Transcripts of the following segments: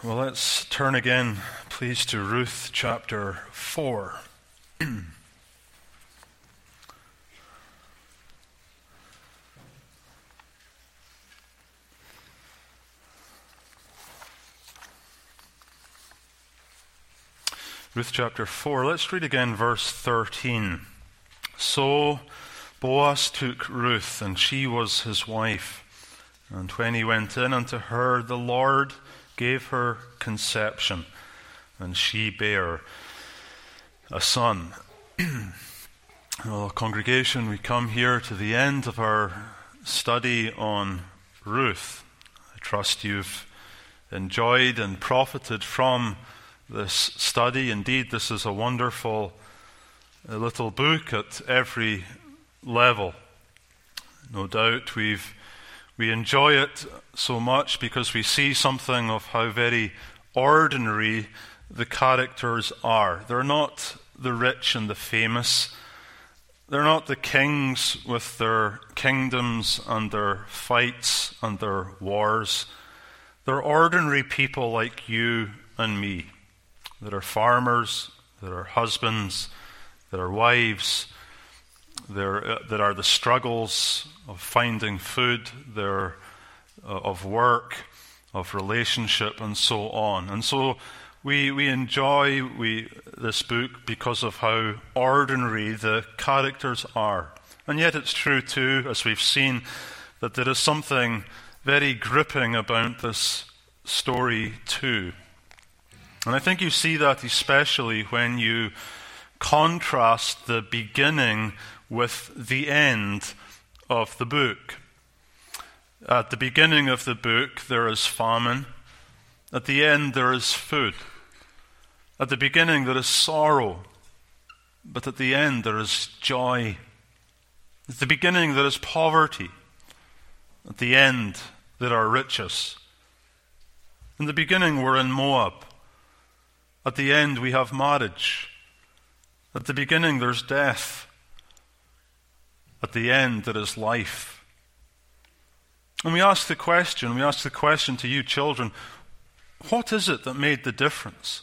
Well, let's turn again, please, to Ruth chapter 4. Ruth chapter 4, let's read again verse 13. So Boaz took Ruth, and she was his wife. And when he went in unto her, the Lord gave her conception, and she bare a son. Well, congregation, we come here to the end of our study on Ruth. I trust you've enjoyed and profited from this study. Indeed, this is a wonderful little book at every level. No doubt we enjoy it so much because we see something of how very ordinary the characters are. They're not the rich and the famous. They're not the kings with their kingdoms and their fights and their wars. They're ordinary people like you and me, that are farmers, that are husbands, that are wives, that are the struggles of finding food, of work, of relationship, and so on. And so we enjoy this book because of how ordinary the characters are. And yet it's true too, as we've seen, that there is something very gripping about this story too. And I think you see that especially when you contrast the beginning with the end of the book. At the beginning of the book, there is famine. At the end, there is food. At the beginning, there is sorrow. But at the end, there is joy. At the beginning, there is poverty. At the end, there are riches. In the beginning, we're in Moab. At the end, we have marriage. At the beginning, there's death. At the end, there is life. And we ask the question to you children, what is it that made the difference?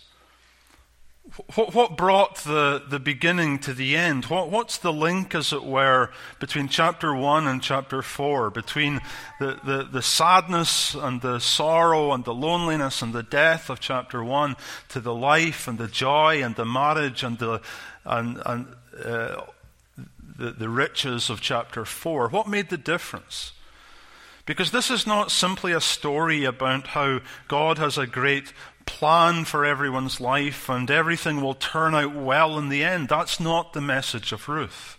What brought the beginning to the end? What's the link, as it were, between chapter 1 and chapter 4, between the sadness and the sorrow and the loneliness and the death of chapter 1 to the life and the joy and the marriage and the riches of chapter 4? What made the difference? Because this is not simply a story about how God has a great plan for everyone's life and everything will turn out well in the end. That's not the message of Ruth.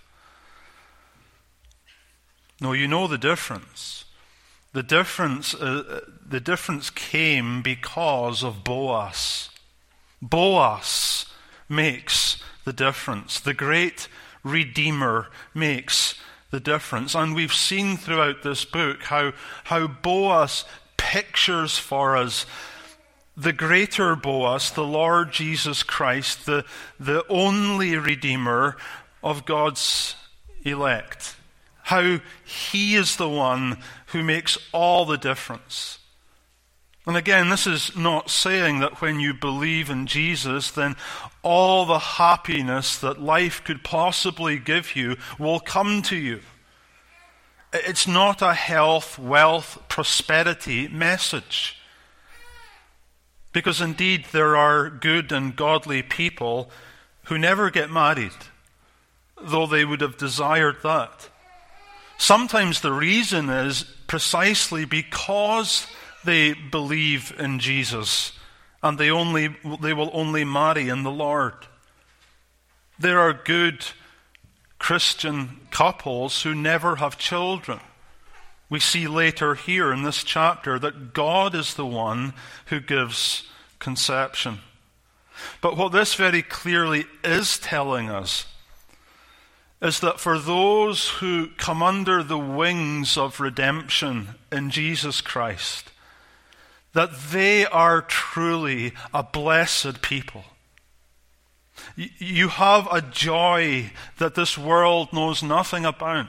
No, you know the difference. The difference came because of Boaz. Boaz makes the difference. The great Redeemer makes the difference. And we've seen throughout this book how Boaz pictures for us the greater Boaz, the Lord Jesus Christ, the only Redeemer of God's elect. How he is the one who makes all the difference. And again, this is not saying that when you believe in Jesus, then all the happiness that life could possibly give you will come to you. It's not a health, wealth, prosperity message. Because indeed there are good and godly people who never get married, though they would have desired that. Sometimes the reason is precisely because they believe in Jesus and they will only marry in the Lord. There are good Christian couples who never have children. We see later here in this chapter that God is the one who gives conception. But what this very clearly is telling us is that for those who come under the wings of redemption in Jesus Christ, that they are truly a blessed people. You have a joy that this world knows nothing about.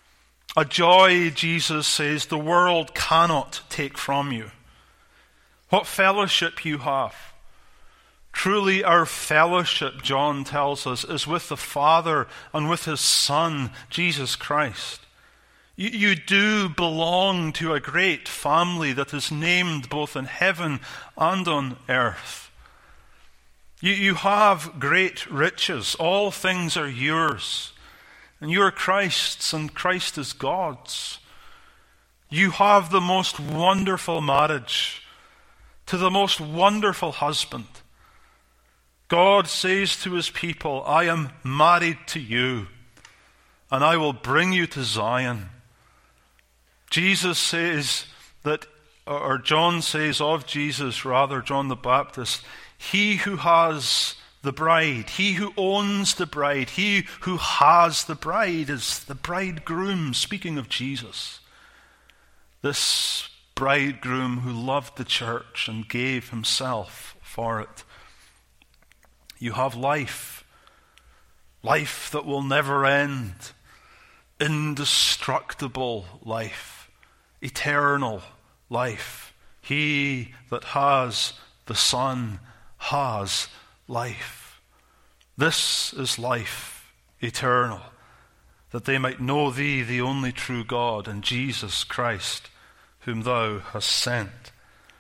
A joy, Jesus says, the world cannot take from you. what fellowship you have. Truly our fellowship, John tells us, is with the Father and with his Son, Jesus Christ. You do belong to a great family that is named both in heaven and on earth. You have great riches. All things are yours. And you are Christ's, and Christ is God's. You have the most wonderful marriage to the most wonderful husband. God says to his people, I am married to you, and I will bring you to Zion. Jesus says that, or John says of Jesus, rather, John the Baptist, he who has the bride, he who owns the bride, he who has the bride is the bridegroom, speaking of Jesus. This bridegroom who loved the church and gave himself for it. You have life, life that will never end, indestructible life, eternal life. He that has the Son has life. This is life eternal, that they might know thee, the only true God, and Jesus Christ, whom thou hast sent.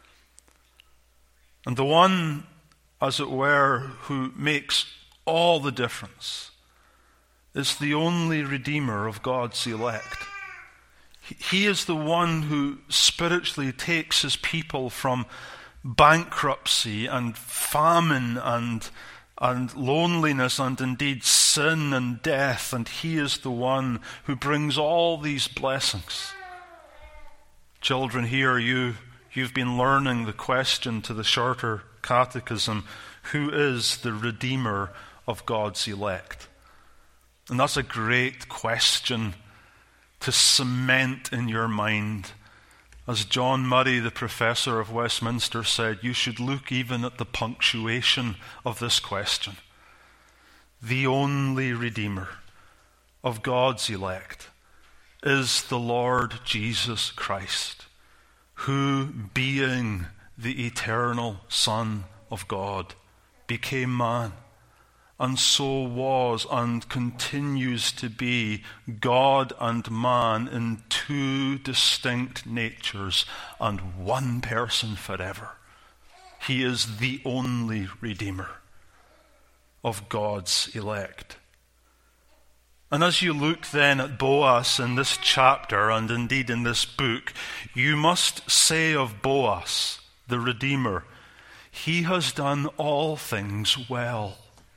And the one, as it were, who makes all the difference is the only Redeemer of God's elect. He is the one who spiritually takes his people from bankruptcy and famine and loneliness and indeed sin and death, and he is the one who brings all these blessings. Children, here you've been learning the question to the shorter catechism, who is the Redeemer of God's elect? And that's a great question to cement in your mind. As John Murray, the professor of Westminster, said, you should look even at the punctuation of this question. The only Redeemer of God's elect is the Lord Jesus Christ, who, being the eternal Son of God, became man, and so was and continues to be God and man in two distinct natures and one person forever. He is the only Redeemer of God's elect. And as you look then at Boaz in this chapter and indeed in this book, you must say of Boaz, the Redeemer, he has done all things well.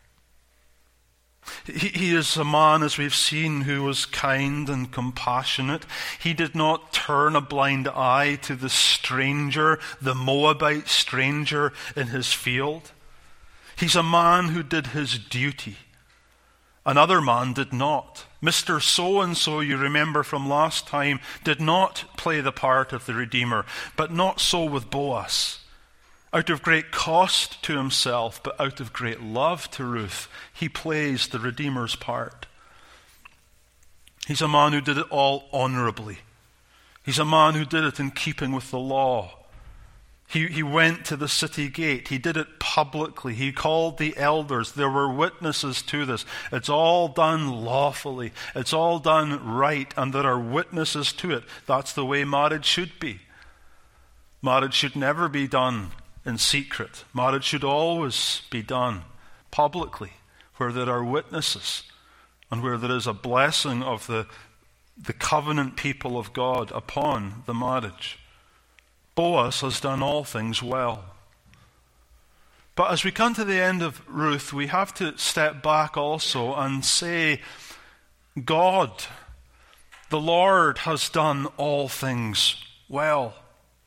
He is a man, as we've seen, who was kind and compassionate. He did not turn a blind eye to the stranger, the Moabite stranger in his field. He's a man who did his duty. Another man did not. Mr. So-and-so, you remember from last time, did not play the part of the Redeemer, but not so with Boaz. Out of great cost to himself, but out of great love to Ruth, he plays the Redeemer's part. He's a man who did it all honorably. He's a man who did it in keeping with the law. He went to the city gate. He did it publicly. He called the elders. There were witnesses to this. It's all done lawfully. It's all done right, and there are witnesses to it. That's the way marriage should be. Marriage should never be done in secret. Marriage should always be done publicly, where there are witnesses and where there is a blessing of the covenant people of God upon the marriage. Boaz has done all things well. But as we come to the end of Ruth, we have to step back also and say, God, the Lord, has done all things well.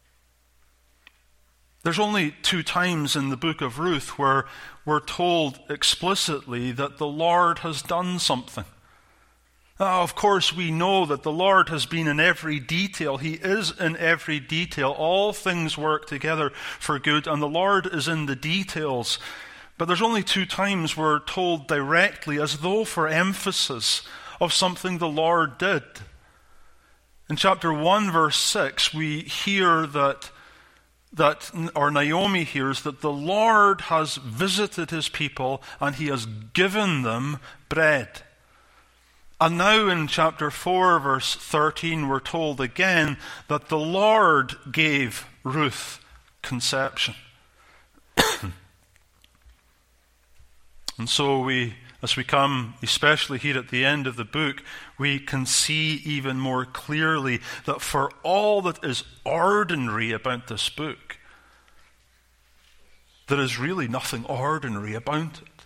There's only 2 times in the book of Ruth where we're told explicitly that the Lord has done something. Now, of course, we know that the Lord has been in every detail. He is in every detail. All things work together for good, and the Lord is in the details. But there's only 2 times we're told directly, as though for emphasis, of something the Lord did. In chapter 1, verse 6, we hear that or Naomi hears that the Lord has visited his people and he has given them bread. And now in chapter 4, verse 13, we're told again that the Lord gave Ruth conception. And so as we come, especially here at the end of the book, we can see even more clearly that for all that is ordinary about this book, there is really nothing ordinary about it.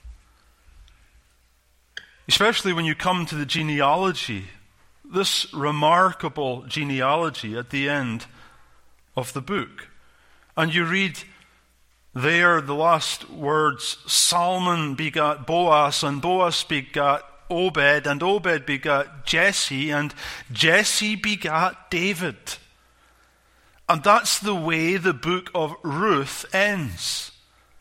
Especially when you come to the genealogy, this remarkable genealogy at the end of the book. And you read there the last words, Salmon begat Boaz, and Boaz begat Obed, and Obed begat Jesse, and Jesse begat David. And that's the way the book of Ruth ends.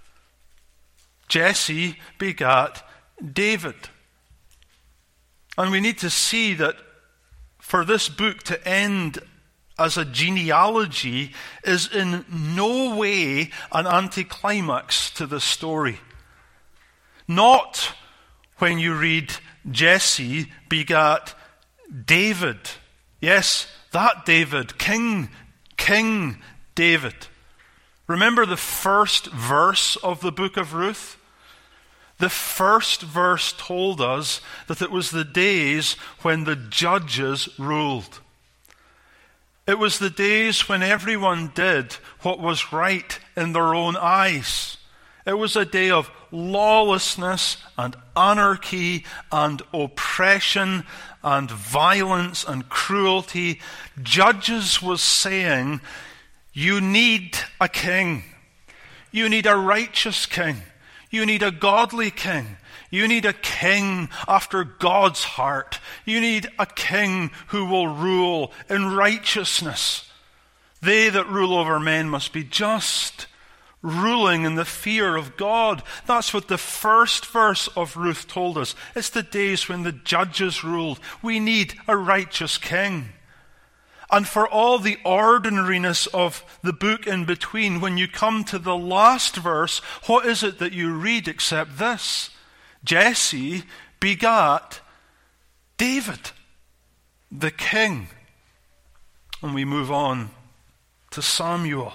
Jesse begat David. And we need to see that for this book to end as a genealogy is in no way an anticlimax to the story. Not when you read Jesse begat David. Yes, that David, King David. Remember the first verse of the book of Ruth? The first verse told us that it was the days when the judges ruled. It was the days when everyone did what was right in their own eyes. It was a day of lawlessness and anarchy and oppression and violence and cruelty. Judges was saying, you need a king. You need a righteous king. You need a godly king. You need a king after God's heart. You need a king who will rule in righteousness. They that rule over men must be just, ruling in the fear of God. That's what the first verse of Ruth told us. It's the days when the judges ruled. We need a righteous king. And for all the ordinariness of the book in between, when you come to the last verse, what is it that you read except this? Jesse begat David, the king. And we move on to Samuel.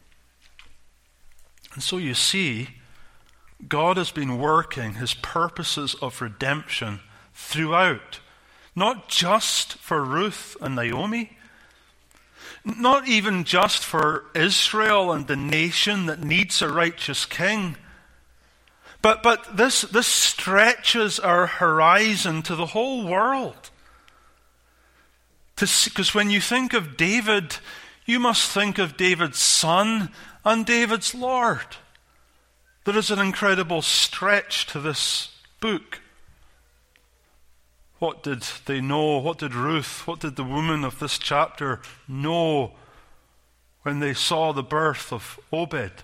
And so you see, God has been working his purposes of redemption throughout. Not just for Ruth and Naomi, not even just for Israel and the nation that needs a righteous king. But this stretches our horizon to the whole world. Because when you think of David, you must think of David's son and David's Lord. There is an incredible stretch to this book. What did they know? What did Ruth, what did the woman of this chapter know when they saw the birth of Obed?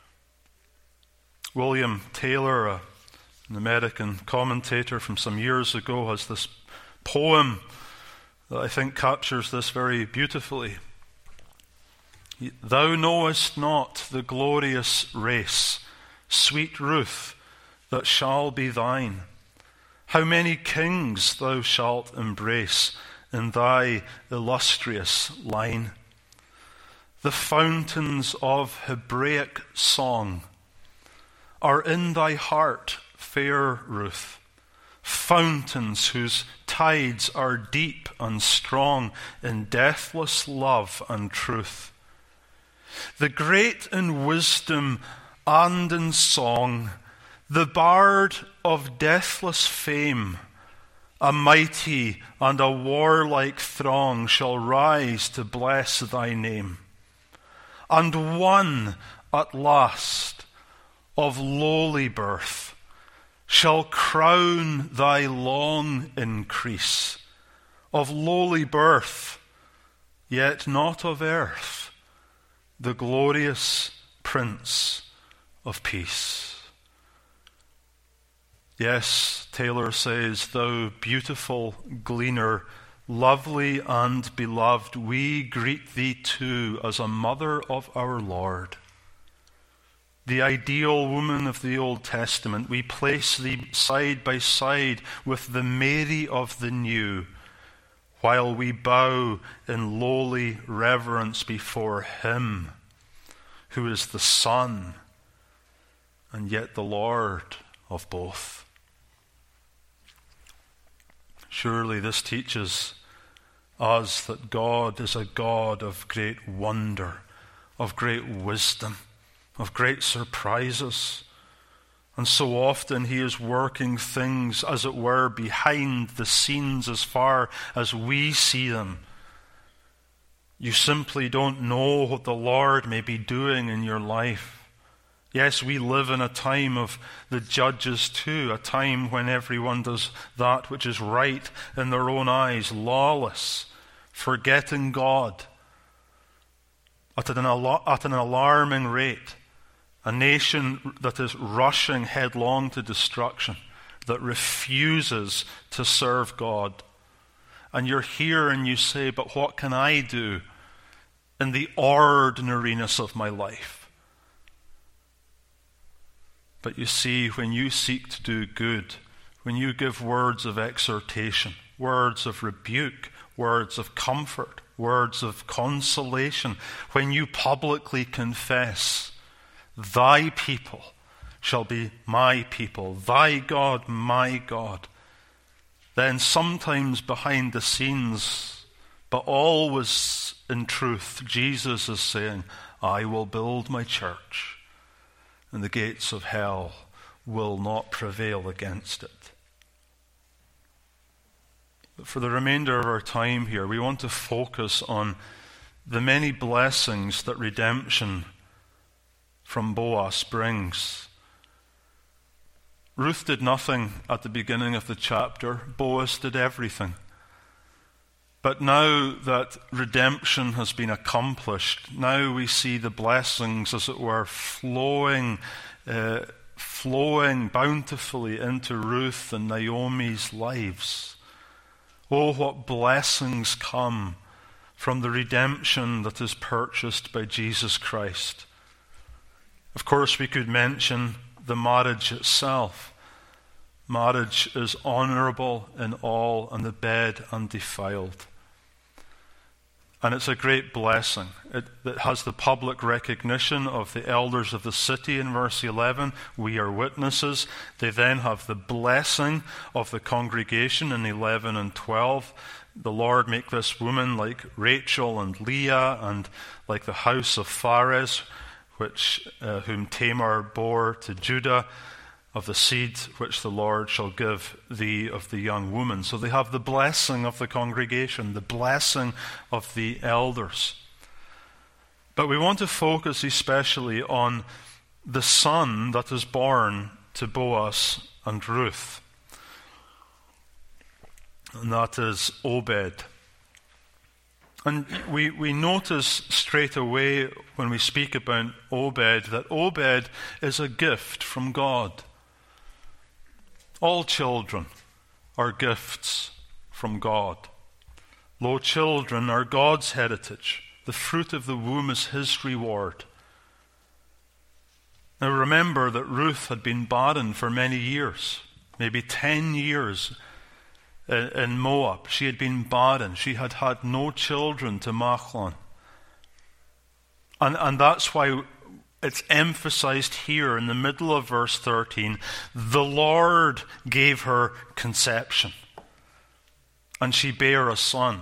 William Taylor, an American commentator from some years ago, has this poem that I think captures this very beautifully. Thou knowest not the glorious race, sweet Ruth, that shall be thine. How many kings thou shalt embrace in thy illustrious line. The fountains of Hebraic song are in thy heart, fair Ruth, fountains whose tides are deep and strong in deathless love and truth. The great in wisdom and in song, the bard of deathless fame, a mighty and a warlike throng shall rise to bless thy name. And one at last of lowly birth shall crown thy long increase. Of lowly birth, yet not of earth, the glorious Prince of Peace. Yes, Taylor says, thou beautiful gleaner, lovely and beloved, we greet thee too as a mother of our Lord. The ideal woman of the Old Testament, we place thee side by side with the Mary of the New, while we bow in lowly reverence before him who is the Son and yet the Lord of both. Surely this teaches us that God is a God of great wonder, of great wisdom, of great surprises. And so often he is working things, as it were, behind the scenes as far as we see them. You simply don't know what the Lord may be doing in your life. Yes, we live in a time of the judges too, a time when everyone does that which is right in their own eyes, lawless, forgetting God at an alarming rate. A nation that is rushing headlong to destruction, that refuses to serve God. And you're here and you say, but what can I do in the ordinariness of my life? But you see, when you seek to do good, when you give words of exhortation, words of rebuke, words of comfort, words of consolation, when you publicly confess, thy people shall be my people, thy God, my God, then sometimes behind the scenes, but always in truth, Jesus is saying, I will build my church, and the gates of hell will not prevail against it. But for the remainder of our time here, we want to focus on the many blessings that redemption from Boaz brings. Ruth did nothing at the beginning of the chapter. Boaz did everything. But now that redemption has been accomplished, now we see the blessings, as it were, flowing bountifully into Ruth and Naomi's lives. Oh, what blessings come from the redemption that is purchased by Jesus Christ. Of course, we could mention the marriage itself. Marriage is honorable in all, and the bed undefiled. And it's a great blessing. It has the public recognition of the elders of the city in verse 11. We are witnesses. They then have the blessing of the congregation in 11 and 12. The Lord make this woman like Rachel and Leah, and like the house of Phares, whom Tamar bore to Judah, of the seed which the Lord shall give thee of the young woman. So they have the blessing of the congregation, the blessing of the elders. But we want to focus especially on the son that is born to Boaz and Ruth. And that is Obed. And we notice straight away when we speak about Obed that Obed is a gift from God. All children are gifts from God. Lo, children are God's heritage. The fruit of the womb is his reward. Now remember that Ruth had been barren for many years, maybe 10 years in Moab. She had been barren. She had had no children to Mahlon. And that's why it's emphasized here in the middle of verse 13, the Lord gave her conception, and she bare a son.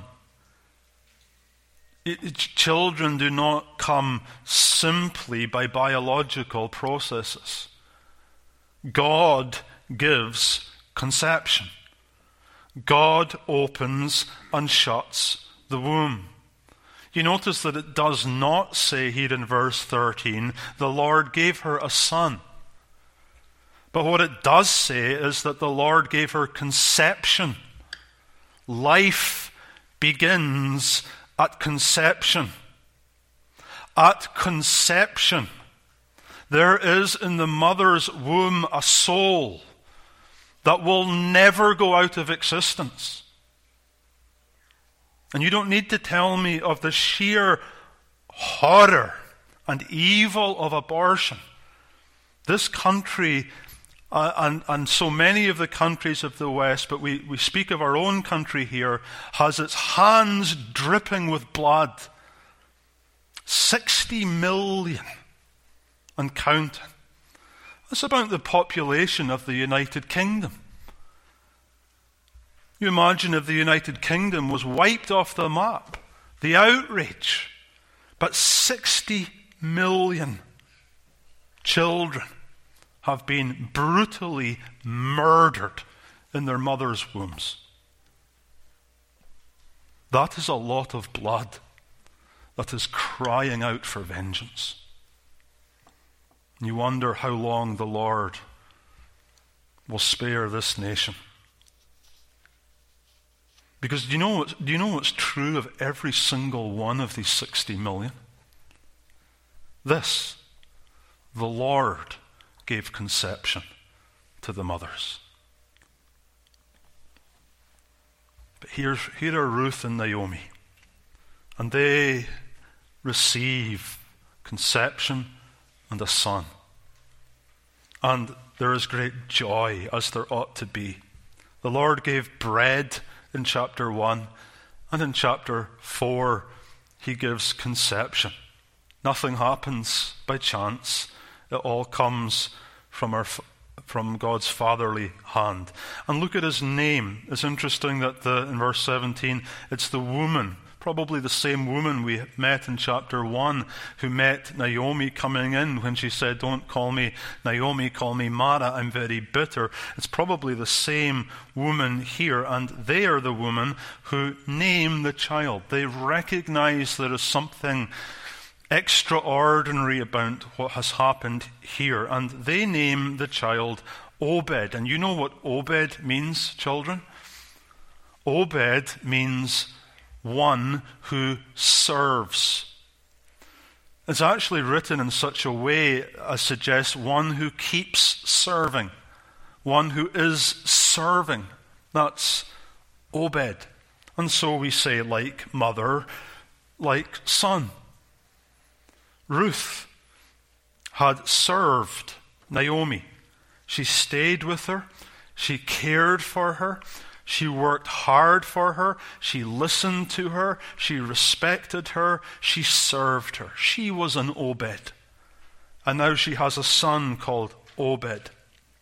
Children do not come simply by biological processes. God gives conception. God opens and shuts the womb. You notice that it does not say here in verse 13, the Lord gave her a son. But what it does say is that the Lord gave her conception. Life begins at conception. At conception, there is in the mother's womb a soul that will never go out of existence. And you don't need to tell me of the sheer horror and evil of abortion. This country, and so many of the countries of the West, but we speak of our own country here, has its hands dripping with blood. 60 million and counting. That's about the population of the United Kingdom. You imagine if the United Kingdom was wiped off the map, the outrage. But 60 million children have been brutally murdered in their mother's wombs. That is a lot of blood that is crying out for vengeance. You wonder how long the Lord will spare this nation. Because do you know what's true of every single one of these 60 million? This: the Lord gave conception to the mothers. But here are Ruth and Naomi, and they receive conception and a son. And there is great joy, as there ought to be. The Lord gave bread in chapter 1, and in chapter 4 he gives conception. Nothing happens by chance. It all comes from God's fatherly hand. And look at his name. It's interesting that in verse 17, it's the woman, probably the same woman we met in chapter 1, who met Naomi coming in when she said, "Don't call me Naomi, call me Mara, I'm very bitter." It's probably the same woman here, and they are the woman who name the child. They recognize there is something extraordinary about what has happened here, and they name the child Obed. And you know what Obed means, children? Obed means one who serves. It's actually written in such a way as suggests one who keeps serving, one who is serving. That's Obed. And so we say, like mother, like son. Ruth had served Naomi. She stayed with her. She cared for her. She worked hard for her. She listened to her. She respected her. She served her. She was an Obed. And now she has a son called Obed.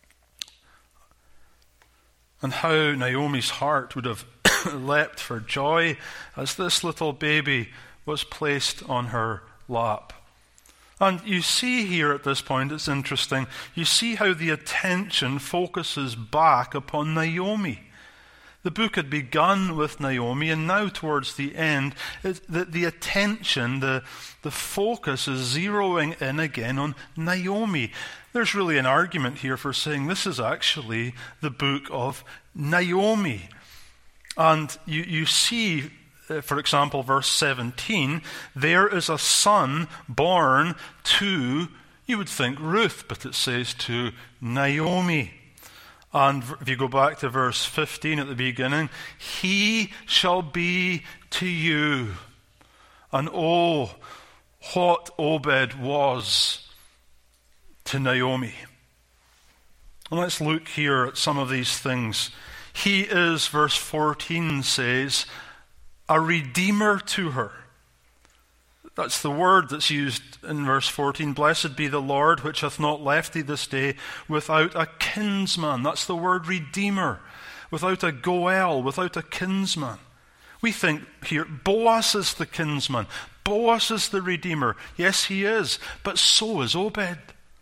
And how Naomi's heart would have leapt for joy as this little baby was placed on her lap. And you see here at this point, it's interesting, you see how the attention focuses back upon Naomi. The book had begun with Naomi, and now towards the end, the attention, the focus is zeroing in again on Naomi. There's really an argument here for saying this is actually the book of Naomi. And you see, for example, verse 17, there is a son born to, you would think Ruth, but it says to Naomi. And if you go back to verse 15 at the beginning, he shall be to you. And oh, what Obed was to Naomi. And let's look here at some of these things. He is, verse 14 says, a redeemer to her. That's the word that's used in verse 14. Blessed be the Lord, which hath not left thee this day without a kinsman. That's the word redeemer. Without a goel, without a kinsman. We think here, Boaz is the kinsman. Boaz is the redeemer. Yes, he is. But so is Obed.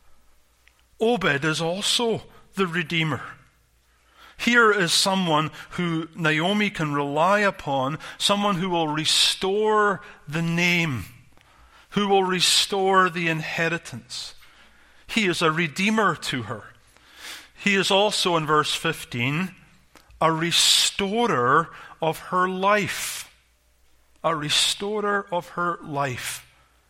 Obed is also the redeemer. Here is someone who Naomi can rely upon, someone who will restore the name, who will restore the inheritance. He is a redeemer to her. He is also, in verse 15, a restorer of her life. A restorer of her life.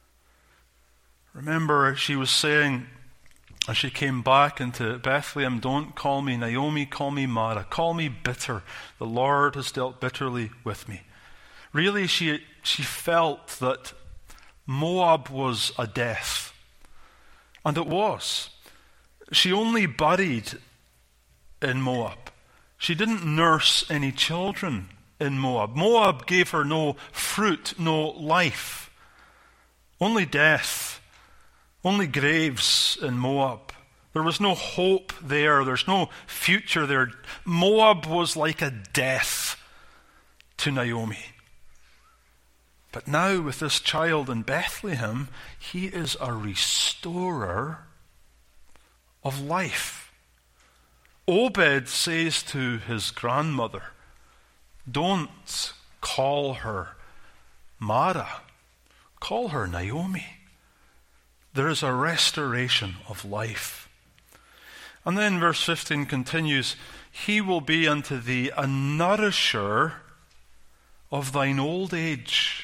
Remember, she was saying, as she came back into Bethlehem, don't call me Naomi, call me Mara. Call me bitter. The Lord has dealt bitterly with me. Really, she felt that Moab was a death. And it was. She only buried in Moab. She didn't nurse any children in Moab. Moab gave her no fruit, no life. Only death. Only graves in Moab. There was no hope there. There's no future there. Moab was like a death to Naomi. But now with this child in Bethlehem, he is a restorer of life. Obed says to his grandmother, don't call her Mara, call her Naomi. There is a restoration of life. And then verse 15 continues, he will be unto thee a nourisher of thine old age.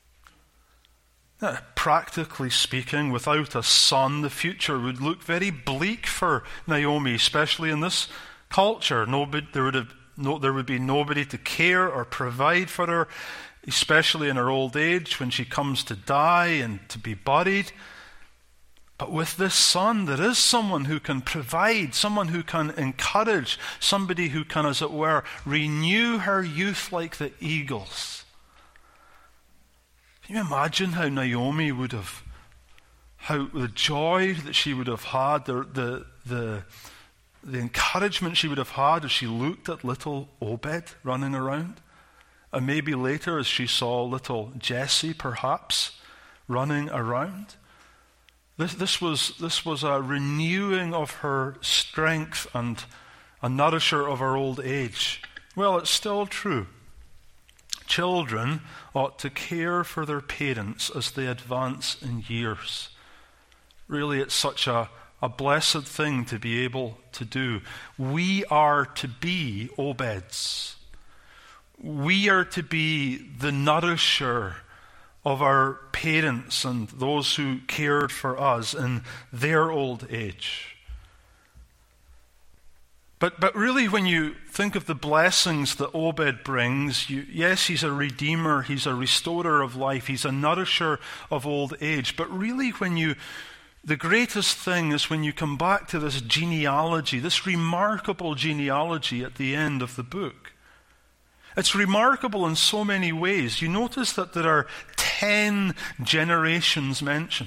Practically speaking, without a son, the future would look very bleak for Naomi, especially in this culture. There would be nobody to care or provide for her, especially in her old age when she comes to die and to be buried. But with this son, there is someone who can provide, someone who can encourage, somebody who can, as it were, renew her youth like the eagles. Can you imagine how Naomi would have, how the joy that she would have had, the encouragement she would have had as she looked at little Obed running around? And maybe later as she saw little Jesse perhaps running around? This was a renewing of her strength and a nourisher of her old age. Well, it's still true. Children ought to care for their parents as they advance in years. Really, it's such a blessed thing to be able to do. We are to be Obeds. We are to be the nourisher of our parents and those who cared for us in their old age. But really, when you think of the blessings that Obed brings, yes, he's a redeemer, he's a restorer of life, he's a nourisher of old age. But really, the greatest thing is when you come back to this genealogy, this remarkable genealogy at the end of the book. It's remarkable in so many ways. You notice that there are 10 generations mentioned.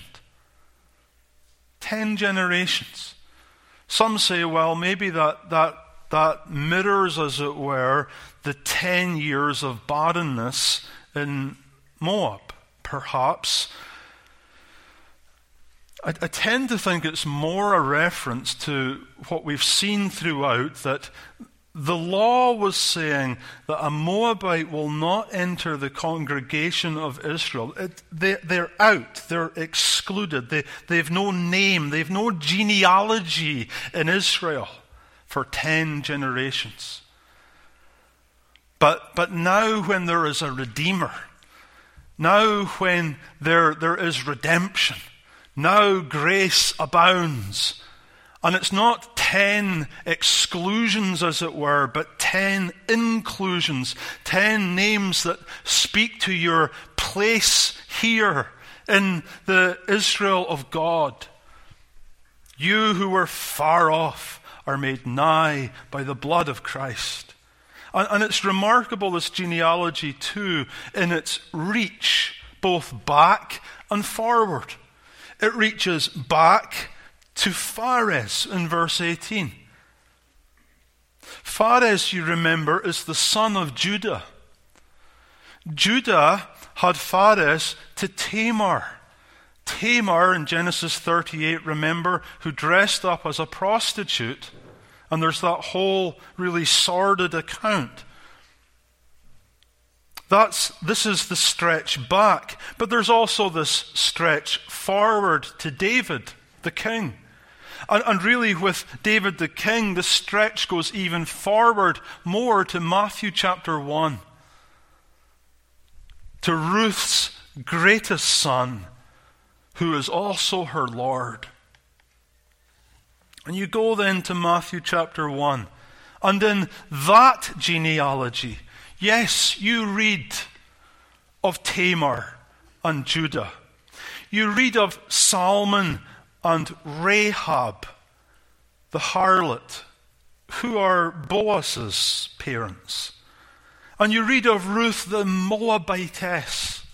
10 generations. Some say, well, maybe that mirrors, as it were, the 10 years of barrenness in Moab, perhaps. I tend to think it's more a reference to what we've seen throughout, that the law was saying that a Moabite will not enter the congregation of Israel. They're out. They're excluded. They've no name. They've no genealogy in Israel for 10 generations. But now when there is a Redeemer, now when there is redemption, now grace abounds. And it's not 10 exclusions, as it were, but 10 inclusions, 10 names that speak to your place here in the Israel of God. You who were far off are made nigh by the blood of Christ. And it's remarkable, this genealogy too, in its reach, both back and forward. It reaches back to Phares in verse 18. Phares, you remember, is the son of Judah. Judah had Phares to Tamar. Tamar in Genesis 38, remember, who dressed up as a prostitute. And there's that whole really sordid account. This is the stretch back. But there's also this stretch forward to David, the king. And really with David the king, the stretch goes even forward more to Matthew chapter 1. To Ruth's greatest son, who is also her Lord. And you go then to Matthew chapter 1. And in that genealogy, yes, you read of Tamar and Judah. You read of Salmon and Rahab, the harlot, who are Boaz's parents. And you read of Ruth the Moabitess.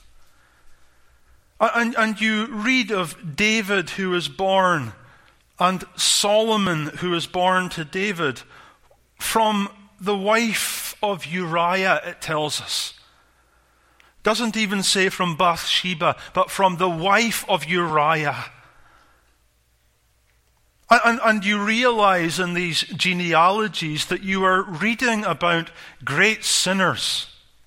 And you read of David who is born, and Solomon who is born to David from the wife of Uriah, it tells us. Doesn't even say from Bathsheba, but from the wife of Uriah. And you realize in these genealogies that you are reading about great sinners,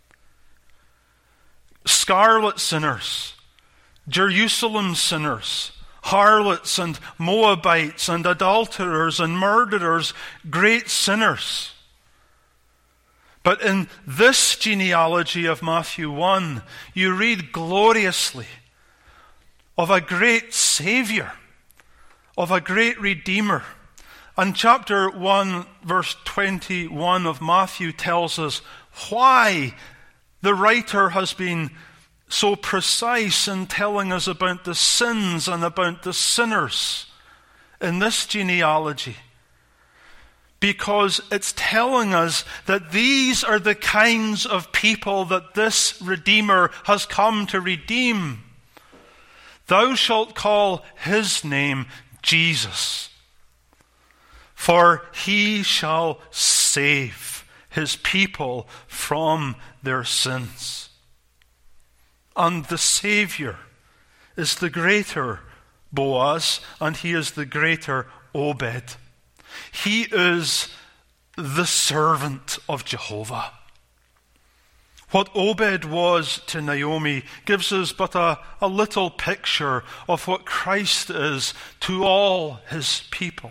scarlet sinners, Jerusalem sinners, harlots and Moabites and adulterers and murderers, great sinners. But in this genealogy of Matthew 1, you read gloriously of a great Savior, of a great Redeemer. And chapter 1, verse 21 of Matthew tells us why the writer has been so precise in telling us about the sins and about the sinners in this genealogy. Because it's telling us that these are the kinds of people that this Redeemer has come to redeem. Thou shalt call his name Jesus, for he shall save his people from their sins. And the Savior is the greater Boaz, and he is the greater Obed. He is the servant of Jehovah. What Obed was to Naomi gives us but a little picture of what Christ is to all his people.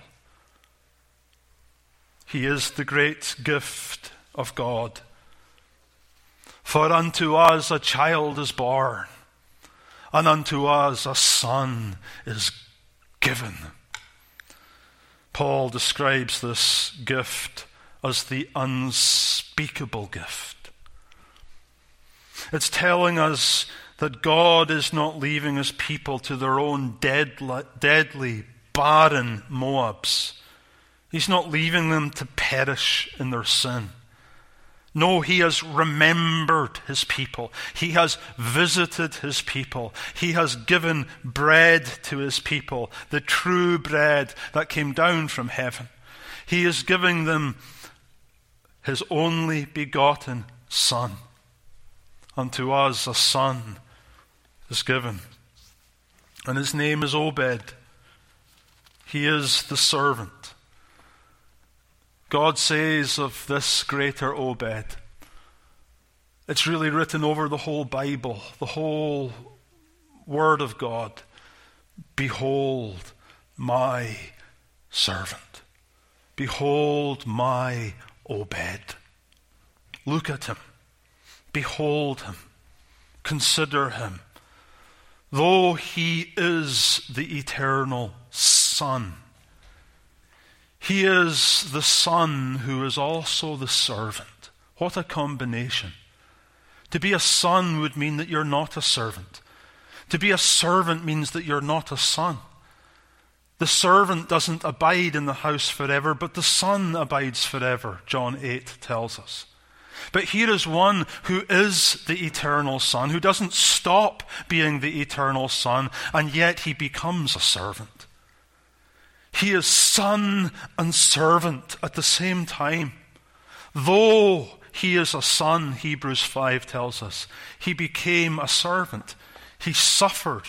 He is the great gift of God. For unto us a child is born, and unto us a son is given. Paul describes this gift as the unspeakable gift. It's telling us that God is not leaving his people to their own deadly, barren Moabs. He's not leaving them to perish in their sin. No, he has remembered his people. He has visited his people. He has given bread to his people, the true bread that came down from heaven. He is giving them his only begotten Son. Unto us a son is given, and his name is Obed. He is the servant. God says of this greater Obed, it's really written over the whole Bible, the whole Word of God. Behold my servant. Behold my Obed. Look at him. Behold him. Consider him. Though he is the eternal Son, he is the Son who is also the servant. What a combination. To be a son would mean that you're not a servant. To be a servant means that you're not a son. The servant doesn't abide in the house forever, but the Son abides forever, John 8 tells us. But here is one who is the eternal Son, who doesn't stop being the eternal Son, and yet he becomes a servant. He is son and servant at the same time. Though he is a son, Hebrews 5 tells us, he became a servant. He suffered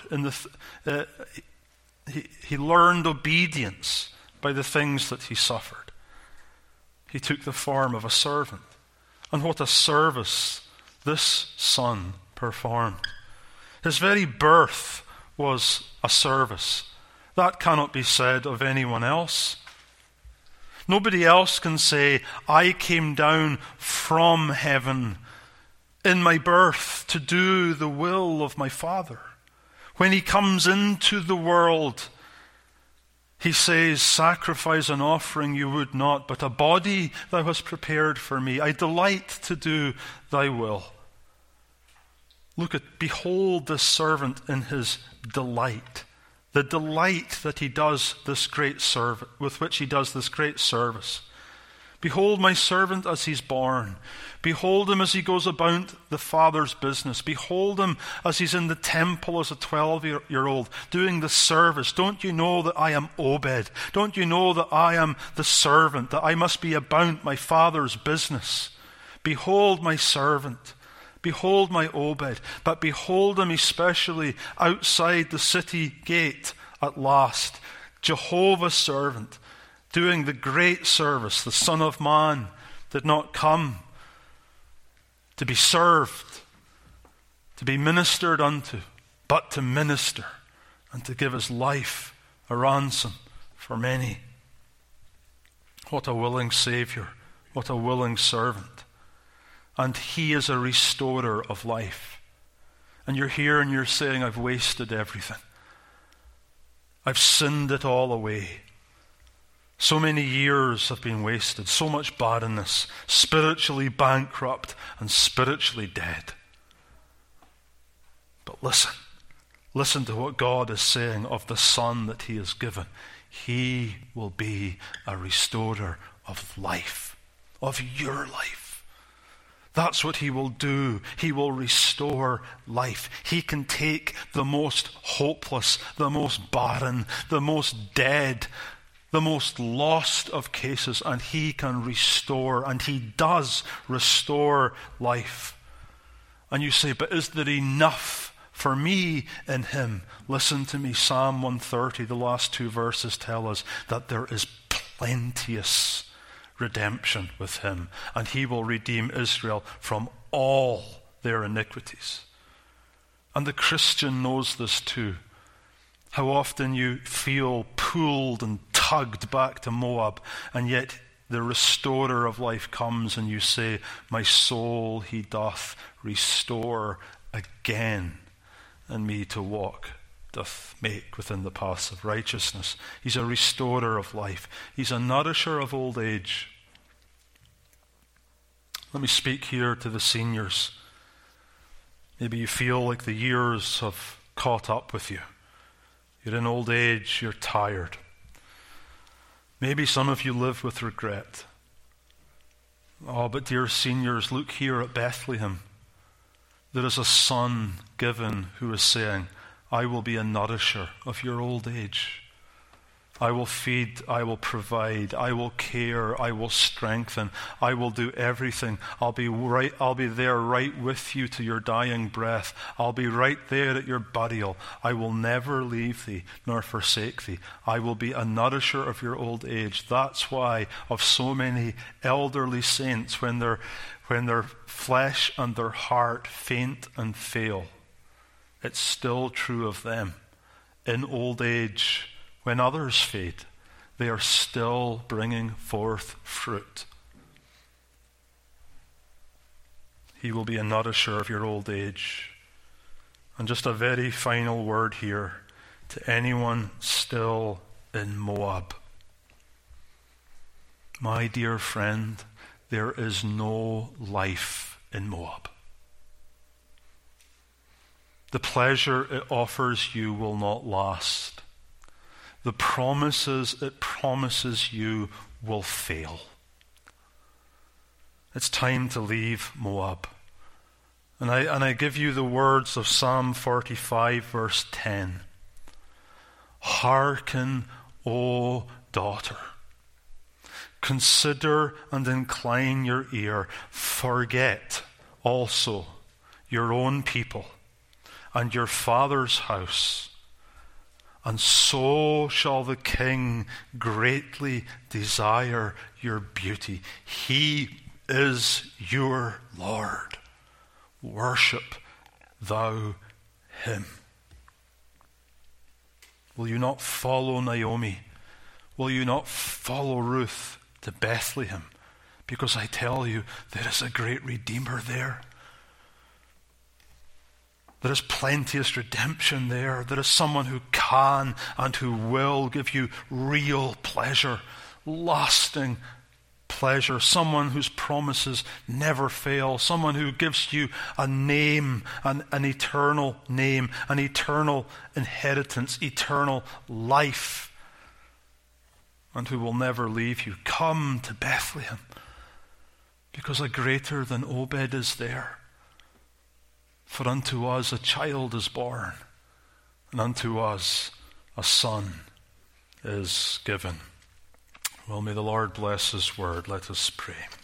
he learned obedience by the things that he suffered. He took the form of a servant. And what a service this Son performed. His very birth was a service. That cannot be said of anyone else. Nobody else can say, I came down from heaven in my birth to do the will of my Father. When he comes into the world, he says, sacrifice and offering you would not, but a body thou hast prepared for me. I delight to do thy will. Behold this servant in his delight. The delight that he does this great service, with which he does this great service. Behold my servant as he's born. Behold him as he goes about the Father's business. Behold him as he's in the temple as a 12-year-old doing the service. Don't you know that I am Obed? Don't you know that I am the servant, that I must be about my Father's business? Behold my servant. Behold my Obed. But behold him especially outside the city gate at last. Jehovah's servant, doing the great service. The Son of Man did not come to be served, to be ministered unto, but to minister and to give his life a ransom for many. What a willing Savior, what a willing servant. And he is a restorer of life. And you're here and you're saying, I've wasted everything. I've sinned it all away. So many years have been wasted, so much barrenness, spiritually bankrupt and spiritually dead. But listen to what God is saying of the Son that he has given. He will be a restorer of life, of your life. That's what he will do. He will restore life. He can take the most hopeless, the most barren, the most dead, the most lost of cases, and he can restore, and he does restore life. And you say, but is there enough for me in him? Listen to me, Psalm 130, the last two verses tell us that there is plenteous redemption with him, and he will redeem Israel from all their iniquities. And the Christian knows this too. How often you feel pulled and tugged back to Moab, and yet the restorer of life comes and you say, my soul he doth restore again, and me to walk doth make within the paths of righteousness. He's a restorer of life. He's a nourisher of old age. Let me speak here to the seniors. Maybe you feel like the years have caught up with you. You're in old age, you're tired. Maybe some of you live with regret. Oh, but dear seniors, look here at Bethlehem. There is a son given who is saying, I will be a nourisher of your old age. I will feed, I will provide, I will care, I will strengthen, I will do everything. I'll be there right with you to your dying breath. I'll be right there at your burial. I will never leave thee nor forsake thee. I will be a nourisher of your old age. That's why of so many elderly saints, when their flesh and their heart faint and fail, it's still true of them. In old age, when others fade, they are still bringing forth fruit. He will be a nourisher of your old age. And just a very final word here to anyone still in Moab. My dear friend, there is no life in Moab. The pleasure it offers you will not last. The promises it promises you will fail. It's time to leave Moab. And I give you the words of Psalm 45, verse 10. Hearken, O daughter. Consider and incline your ear. Forget also your own people and your father's house. And so shall the king greatly desire your beauty. He is your Lord. Worship thou him. Will you not follow Naomi? Will you not follow Ruth to Bethlehem? Because I tell you, there is a great Redeemer there. There is plenteous redemption there. There is someone who can and who will give you real pleasure, lasting pleasure, someone whose promises never fail, someone who gives you a name, an eternal name, an eternal inheritance, eternal life, and who will never leave you. Come to Bethlehem, because a greater than Obed is there. For unto us a child is born, and unto us a son is given. Well, may the Lord bless his word. Let us pray.